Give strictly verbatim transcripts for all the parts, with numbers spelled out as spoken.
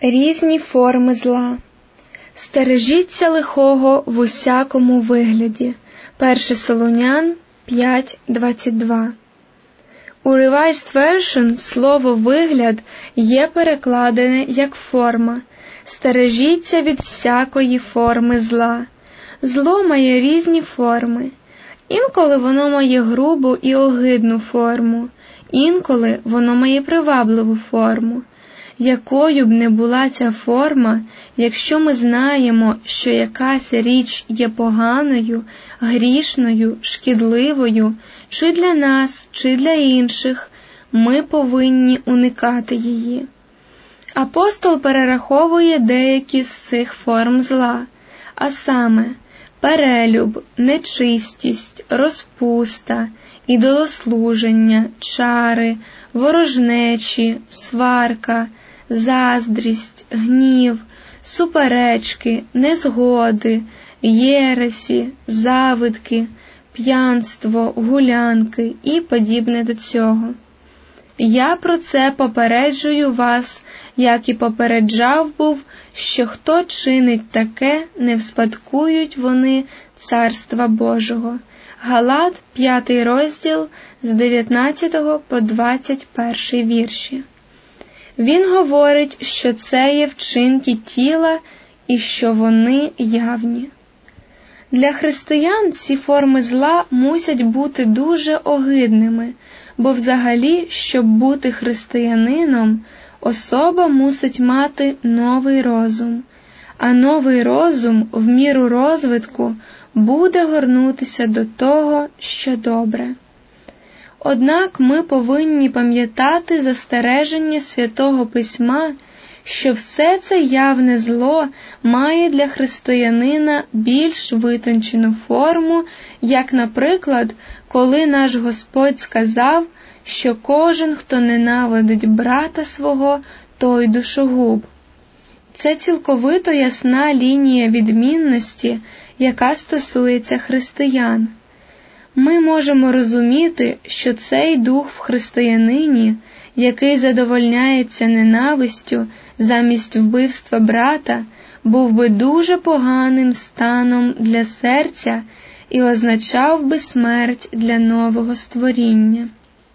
Різні форми зла. Стережіться лихого в усякому вигляді. Перше Солонян п'ять двадцять два. У Revised Version слово «вигляд» є перекладене як «форма». Стережіться від всякої форми зла. Зло має різні форми. Інколи воно має грубу і огидну форму, інколи воно має привабливу форму. Якою б не була ця форма, якщо ми знаємо, що якась річ є поганою, грішною, шкідливою, чи для нас, чи для інших, ми повинні уникати її. Апостол перераховує деякі з цих форм зла, а саме перелюб, нечистість, розпуста, ідолослуження, чари, ворожнечі, сварка, заздрість, гнів, суперечки, незгоди, єресі, завидки, п'янство, гулянки і подібне до цього. Я про це попереджую вас, як і попереджав був, що хто чинить таке, не вспадкують вони Царства Божого. Галат, п'ятий розділ, з дев'ятнадцятого по двадцять перший вірші. Він говорить, що це є вчинки тіла і що вони явні. Для християн ці форми зла мусять бути дуже огидними, бо взагалі, щоб бути християнином, особа мусить мати новий розум, а новий розум в міру розвитку буде горнутися до того, що добре. Однак ми повинні пам'ятати застереження Святого Письма, що все це явне зло має для християнина більш витончену форму, як, наприклад, коли наш Господь сказав, що кожен, хто ненавидить брата свого, той душогуб. Це цілковито ясна лінія відмінності, яка стосується християн. Ми можемо розуміти, що цей дух в християнині, який задовольняється ненавистю замість вбивства брата, був би дуже поганим станом для серця і означав би смерть для нового створіння.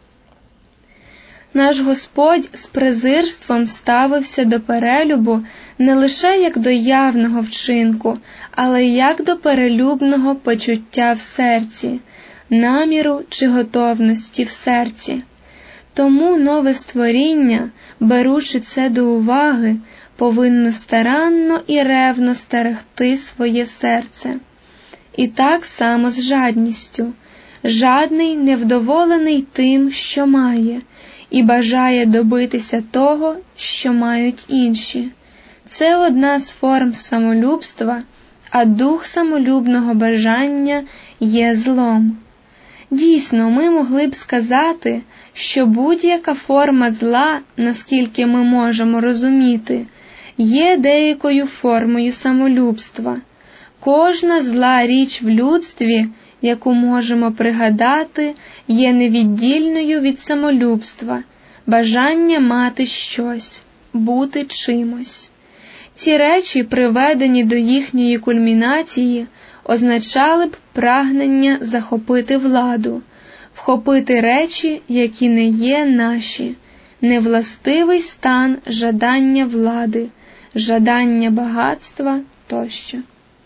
Наш Господь з презирством ставився до перелюбу не лише як до явного вчинку, але й як до перелюбного почуття в серці, наміру чи готовності в серці. Тому нове створіння, беручи це до уваги, повинно старанно і ревно стерегти своє серце. І так само з жадністю. Жадний невдоволений тим, що має, і бажає добитися того, що мають інші. Це одна з форм самолюбства, а дух самолюбного бажання є злом. Дійсно, ми могли б сказати, що будь-яка форма зла, наскільки ми можемо розуміти, є деякою формою самолюбства. Кожна зла річ в людстві, яку можемо пригадати, є невіддільною від самолюбства, бажання мати щось, бути чимось. Ці речі, приведені до їхньої кульмінації, означали б прагнення захопити владу, вхопити речі, які не є наші, невластивий стан жадання влади, жадання багатства тощо.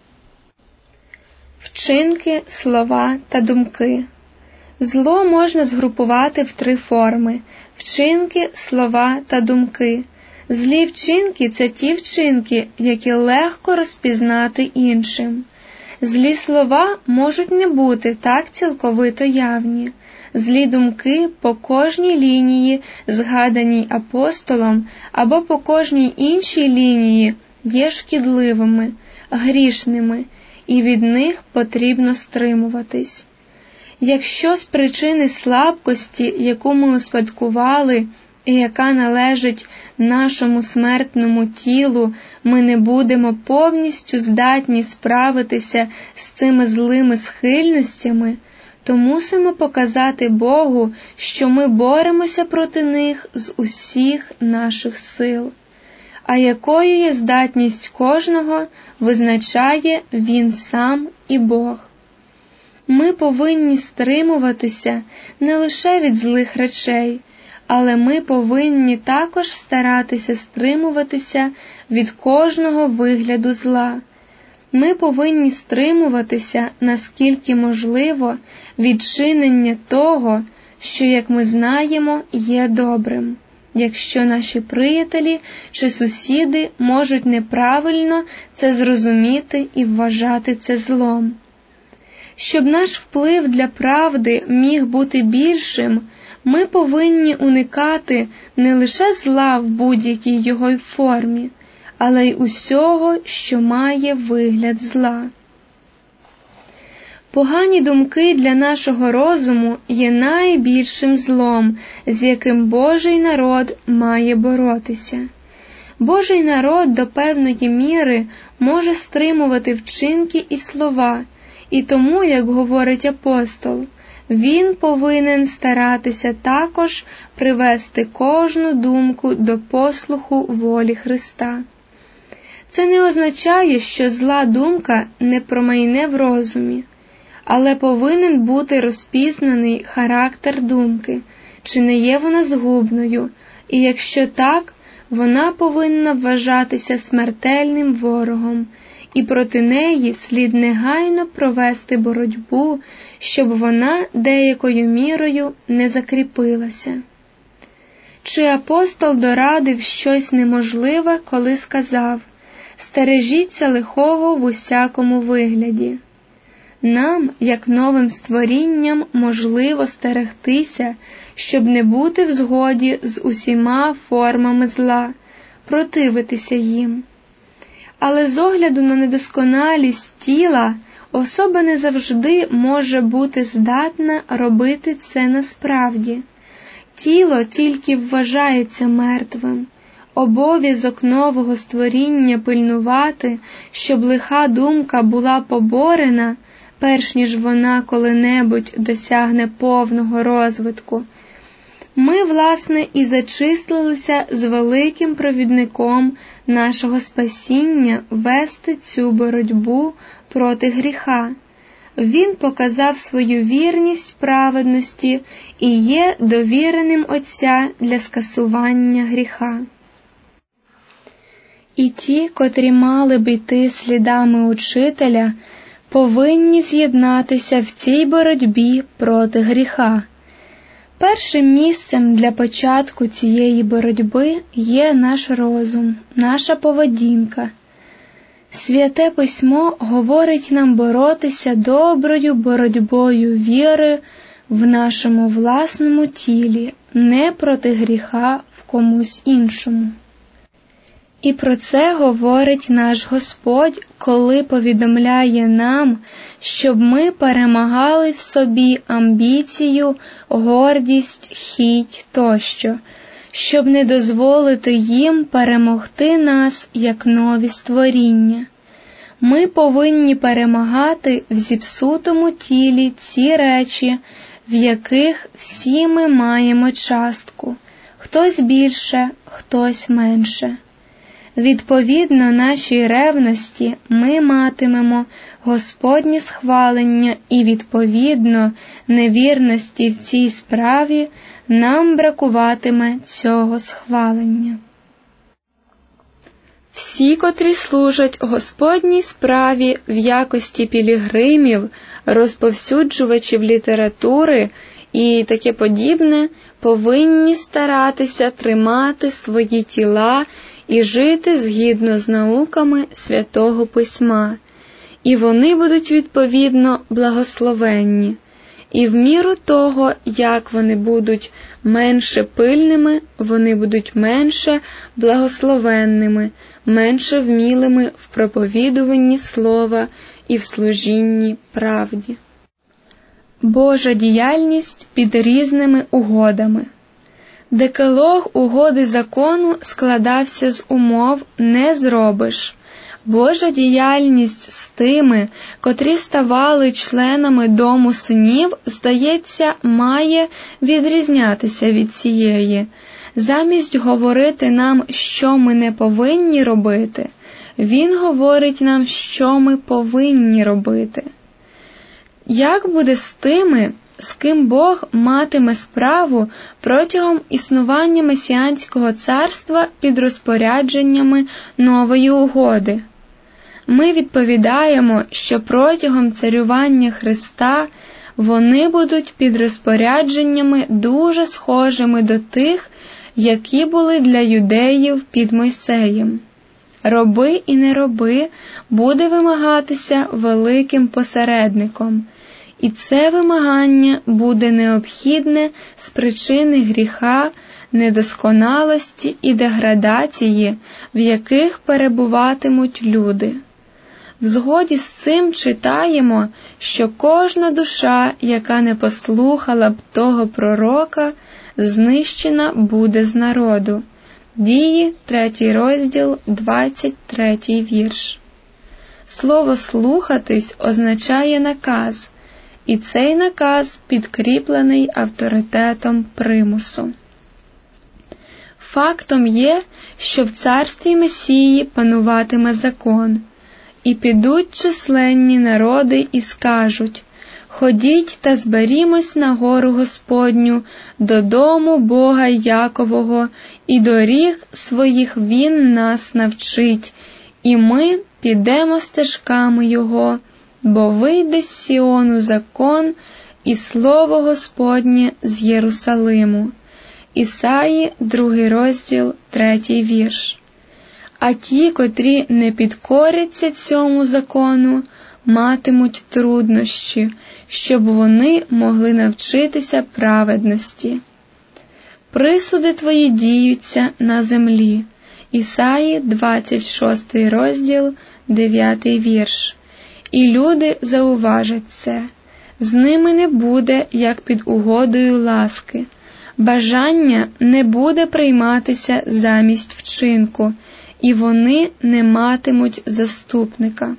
Вчинки, слова та думки. Зло можна згрупувати в три форми – вчинки, слова та думки. Злі вчинки – це ті вчинки, які легко розпізнати іншим. Злі слова можуть не бути так цілковито явні. Злі думки по кожній лінії, згаданій апостолом, або по кожній іншій лінії є шкідливими, грішними, і від них потрібно стримуватись. Якщо з причини слабкості, яку ми успадкували і яка належить нашому смертному тілу, ми не будемо повністю здатні справитися з цими злими схильностями, то мусимо показати Богу, що ми боремося проти них з усіх наших сил. а якою є здатність кожного, визначає Він сам і Бог. Ми повинні стримуватися не лише від злих речей, але ми повинні також старатися стримуватися від кожного вигляду зла. Ми повинні стримуватися, наскільки можливо, від чинення того, що, як ми знаємо, є добрим, якщо наші приятелі чи сусіди можуть неправильно це зрозуміти і вважати це злом. Щоб наш вплив для правди міг бути більшим, ми повинні уникати не лише зла в будь-якій його формі, але й усього, що має вигляд зла. Погані думки для нашого розуму є найбільшим злом, з яким Божий народ має боротися. Божий народ до певної міри може стримувати вчинки і слова, і тому, як говорить апостол, він повинен старатися також привести кожну думку до послуху волі Христа. Це не означає, що зла думка не промайне в розумі, але повинен бути розпізнаний характер думки, чи не є вона згубною, і якщо так, вона повинна вважатися смертельним ворогом, і проти неї слід негайно провести боротьбу, щоб вона деякою мірою не закріпилася. Чи апостол дорадив щось неможливе, коли сказав: «Стережіться лихого в усякому вигляді»? Нам, як новим створінням, можливо стерегтися, щоб не бути в згоді з усіма формами зла, противитися їм. Але з огляду на недосконалість тіла, особа не завжди може бути здатна робити це насправді. Тіло тільки вважається мертвим. Обов'язок нового створіння пильнувати, щоб лиха думка була поборена, перш ніж вона коли-небудь досягне повного розвитку. Ми, власне, і зачислилися з великим провідником нашого спасіння вести цю боротьбу проти гріха. Він показав свою вірність праведності і є довіреним Отця для скасування гріха. І ті, котрі мали б йти слідами учителя, повинні з'єднатися в цій боротьбі проти гріха. Першим місцем для початку цієї боротьби є наш розум, наша поведінка. Святе Письмо говорить нам боротися доброю боротьбою віри в нашому власному тілі, не проти гріха в комусь іншому. І про це говорить наш Господь, коли повідомляє нам, щоб ми перемагали в собі амбіцію, гордість, хіть тощо, щоб не дозволити їм перемогти нас як нові створіння. Ми повинні перемагати в зіпсутому тілі ці речі, в яких всі ми маємо частку, хтось більше, хтось менше. Відповідно нашій ревності ми матимемо Господнє схвалення, і відповідно невірності в цій справі нам бракуватиме цього схвалення. Всі, котрі служать Господній справі в якості пілігримів, розповсюджувачів літератури і таке подібне, повинні старатися тримати свої тіла і жити згідно з науками Святого Письма, і вони будуть відповідно благословенні. І в міру того, як вони будуть менше пильними, вони будуть менше благословенними, менше вмілими в проповідуванні слова і в служінні правді. Божа діяльність під різними угодами. Декалог угоди закону складався з умов «не зробиш». Божа діяльність з тими, котрі ставали членами дому синів, здається, має відрізнятися від цієї. Замість говорити нам, що ми не повинні робити, Він говорить нам, що ми повинні робити. Як буде з тими, з ким Бог матиме справу протягом існування Месіанського царства під розпорядженнями нової угоди? Ми відповідаємо, що протягом царювання Христа вони будуть під розпорядженнями дуже схожими до тих, які були для юдеїв під Мойсеєм. Роби і не роби буде вимагатися великим посередником, і це вимагання буде необхідне з причини гріха, недосконалості і деградації, в яких перебуватимуть люди. В згоді з цим читаємо, що кожна душа, яка не послухала б того пророка, знищена буде з народу. Дії, третій розділ, двадцять третій вірш. Слово «слухатись» означає наказ, і цей наказ підкріплений авторитетом примусу. Фактом є, що в царстві Месії пануватиме закон, і підуть численні народи і скажуть: «Ходіть та зберімось на гору Господню, додому Бога Якового, і доріг своїх Він нас навчить, і ми підемо стежками Його, бо вийде з Сіону закон і слово Господнє з Єрусалиму». Ісаї, другий розділ, третій вірш. А ті, котрі не підкоряться цьому закону, матимуть труднощі, щоб вони могли навчитися праведності. Присуди твої діються на землі. Ісаї, двадцять шостий розділ, дев'ятий вірш. І люди зауважать це. З ними не буде, як під угодою ласки. Бажання не буде прийматися замість вчинку, і вони не матимуть заступника.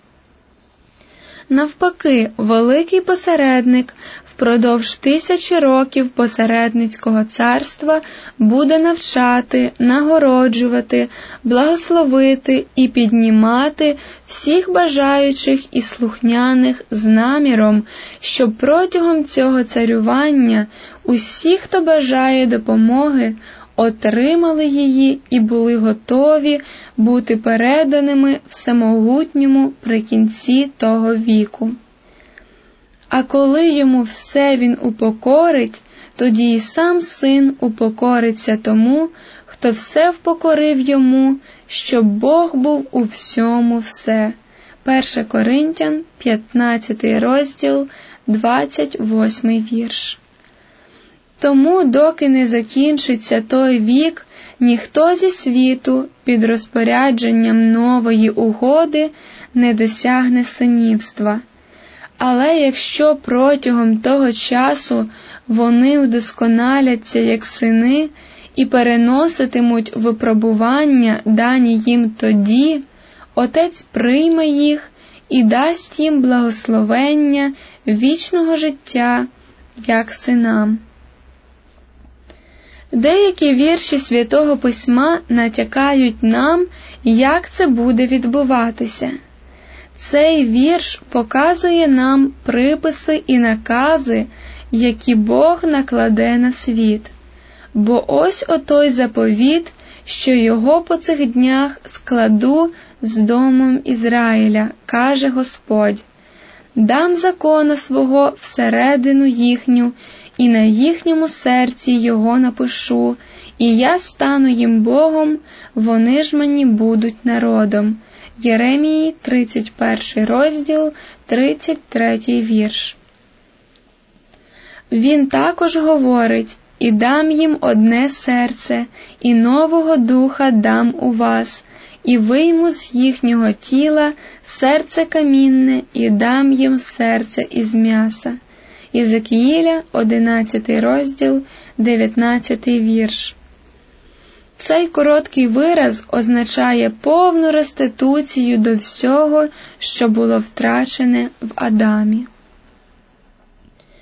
Навпаки, великий посередник впродовж тисячі років посередницького царства буде навчати, нагороджувати, благословити і піднімати всіх бажаючих і слухняних з наміром, щоб протягом цього царювання усі, хто бажає допомоги, отримали її і були готові бути переданими всемогутньому при кінці того віку. А коли йому все він упокорить, тоді і сам син упокориться тому, хто все впокорив йому, щоб Бог був у всьому все. Перше Коринтян, п'ятнадцятий розділ, двадцять восьмий вірш. Тому, доки не закінчиться той вік, ніхто зі світу під розпорядженням нової угоди не досягне синівства. Але якщо протягом того часу вони удосконаляться як сини і переноситимуть випробування, дані їм тоді, Отець прийме їх і дасть їм благословення вічного життя, як синам. Деякі вірші Святого Письма натякають нам, як це буде відбуватися. Цей вірш показує нам приписи і накази, які Бог накладе на світ. Бо ось отой заповіт, що його по цих днях складу з домом Ізраїля, каже Господь. Дам закона свого всередину їхню, і на їхньому серці його напишу, і я стану їм Богом, вони ж мені будуть народом. Єремії, тридцять перший розділ, тридцять третій вірш. Він також говорить: «І дам їм одне серце, і нового духа дам у вас, і вийму з їхнього тіла серце камінне, і дам їм серце із м'яса». Єзекіїля, одинадцятий розділ, дев'ятнадцятий вірш. Цей короткий вираз означає повну реституцію до всього, що було втрачене в Адамі.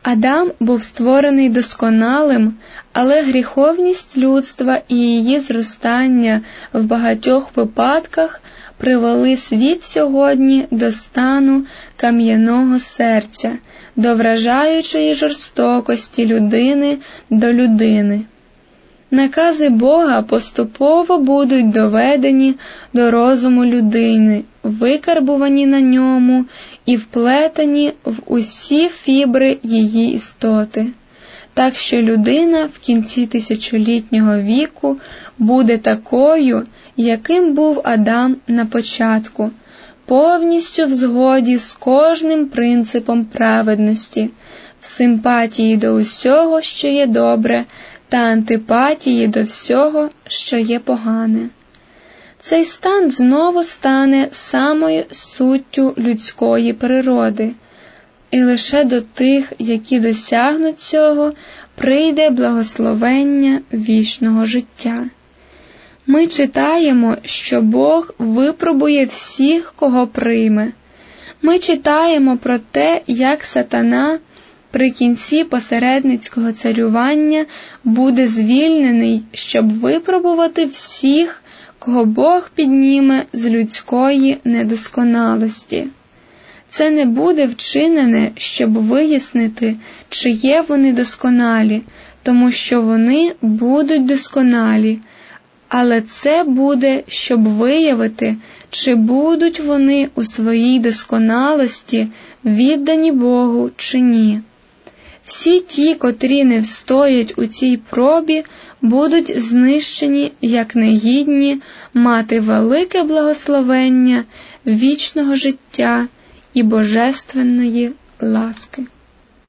Адам був створений досконалим, але гріховність людства і її зростання в багатьох випадках привели світ сьогодні до стану кам'яного серця, до вражаючої жорстокості людини до людини. Накази Бога поступово будуть доведені до розуму людини, викарбувані на ньому і вплетені в усі фібри її істоти. Так що людина в кінці тисячолітнього віку буде такою, яким був Адам на початку, повністю в згоді з кожним принципом праведності, в симпатії до усього, що є добре, та антипатії до всього, що є погане. Цей стан знову стане самою суттю людської природи, і лише до тих, які досягнуть цього, прийде благословення вічного життя. Ми читаємо, що Бог випробує всіх, кого прийме. Ми читаємо про те, як сатана при кінці посередницького царювання буде звільнений, щоб випробувати всіх, кого Бог підніме з людської недосконалості. Це не буде вчинене, щоб вияснити, чи є вони досконалі, тому що вони будуть досконалі, але це буде, щоб виявити, чи будуть вони у своїй досконалості віддані Богу чи ні. Всі ті, котрі не встоять у цій пробі, будуть знищені як негідні мати велике благословення вічного життя і божественної ласки.